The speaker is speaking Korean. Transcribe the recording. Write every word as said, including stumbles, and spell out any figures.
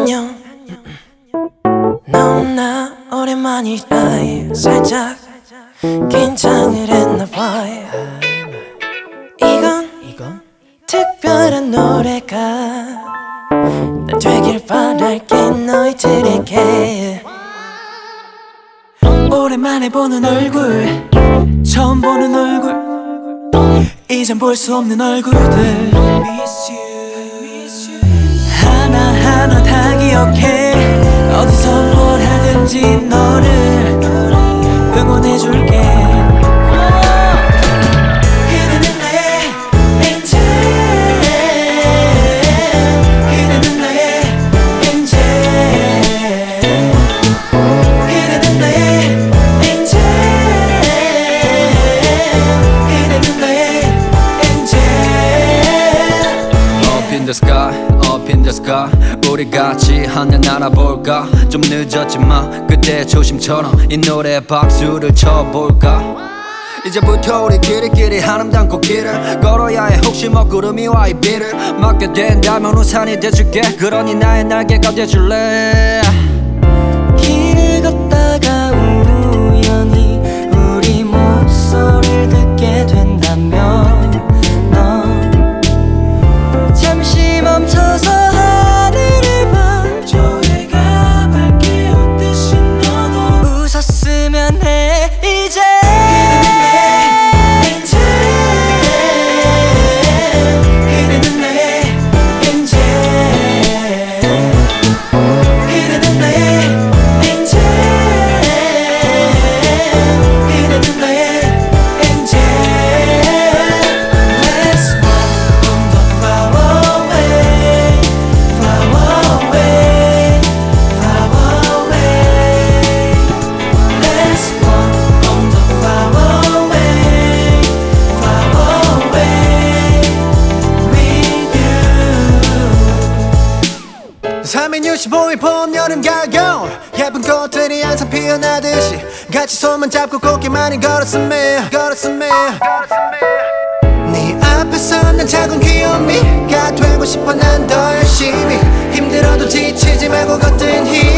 안녕. 너무나 오랜만이다. 살짝 긴장을 했나봐. 이건, 이건 특별한 노래가 난 되길 바랄게 너희들에게. 오랜만에 보는 얼굴, 처음 보는 얼굴, 이젠 볼 수 없는 얼굴들. 하나하나 다 기억해. 어디서 뭘 하든지 너를 응원해줄게. 그대는 나의 엔젤, 그대는 나의 엔젤, 그대는 나의 엔젤, 그대는 나의 엔젤. Up in the sky, up in the sky, 우리 같이 하늘 날아볼까. 좀 늦었지만 그때 조심처럼 이 노래에 박수를 쳐볼까. 이제부터 우리끼리끼리 한음 담고 길을 걸어야 해. 혹시 먹구름이 와 이 비를 맞게 된다면 우산이 돼줄게. 그러니 나의 날개가 돼줄래. 길을 걷다가 우연히 우리 목소리를 듣게 된다면 넌 잠시 멈춰서 하늘을 봐. 조해가 밝게 웃듯이 너도 웃었으면 해. 이제 그대는 나의 엔젤, 그대는 나의 엔젤, 그대는 나의 엔젤. Let's walk on the flower way, flower way, flower way. Let's walk on the flower way, flower way with you. 삼백육십오 일 봄, 여름, 가을, 겨울 예쁜 꽃들이 항상 피어나듯이 같이 손만 잡고 꽃길만을 걸었으면 걸었으면 네 앞에서 난 작은 귀요미가 되고 싶어. 난 더 열심히 힘들어도 지치지 말고 걷던 힘.